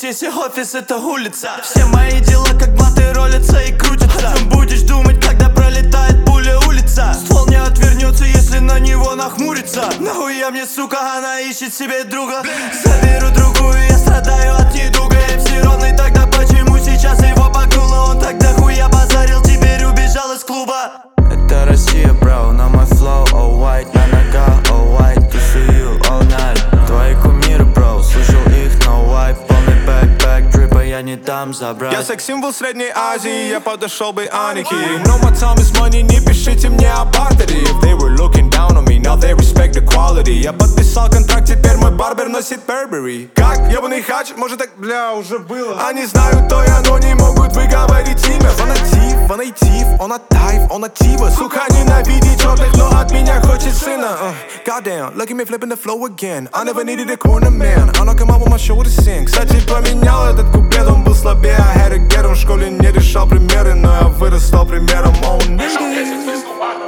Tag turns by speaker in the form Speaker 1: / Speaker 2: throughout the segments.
Speaker 1: если офис это улица. Все мои дела как блаты ролятся и крутятся. О чем будешь думать, когда пролетает пуля улица? Ствол не отвернется, если на него нахмуриться. Нахуя мне, сука, она ищет себе друга. Заберу другую, я страдаю от недуга. MC ровный, тогда почему сейчас его погнуло? Он тогда хуя базарил, теперь убежал из клуба. Это Россия, бро, на мой флоу, all white, на нога, all white, тусую all night. Твои кумиры, бро, слышал их, no wipe, полный бэк, дрипа я не дам забрать.
Speaker 2: Я секс-символ Средней Азии, я подошел бы Аники. No my time is money, не пишите мне о бартере. If they were looking down on me, now they respect the quality. Я подписал контракт, теперь мой барбер носит Burberry. Как? Ебаный хач, может так, бля, уже было. Они знают то я, но не могут выговорить имя. Фанатив, он от тайф, он от тива. Сука, ненавидит черных, но от меня хочет сына. Goddamn, look at me flipping the flow again. I never needed a corner man. I knock him out with my shoulder sing. Кстати, поменял этот куплет, он был слабее. I had to get him, в школе не решал примеры, но я вырос, стал примером. Oh, nigga.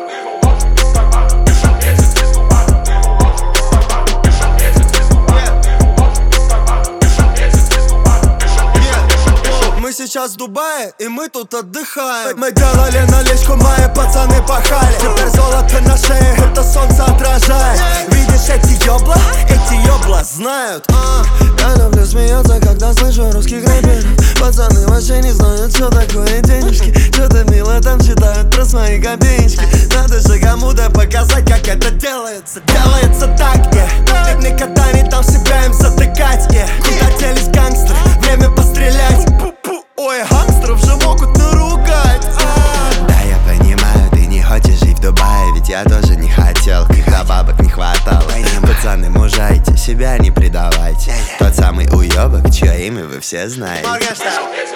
Speaker 1: Мы сейчас в Дубае, и мы тут отдыхаем. Мы делали наличку, мои пацаны пахали. Теперь золото на шее, это солнце отражает. Видишь эти ёбла знают. Я люблю смеяться, когда слышу русских рэперов. Пацаны вообще не знают, что такое денежки. Что-то мило там читают про свои копеечки. Надо же кому-то показать, как это делается. Делается так, yeah. Никогда не дам себя им затыкать, yeah. Куда делись гангстеры, время пострелять. Ой, гангстеров же могут наругать.
Speaker 3: Да, я понимаю, ты не хочешь жить в Дубае. Ведь я тоже не хотел, когда бабок не хватало. Пацаны, мужайте, себя не предавайте. Тот самый уёбок, чье имя вы все знаете.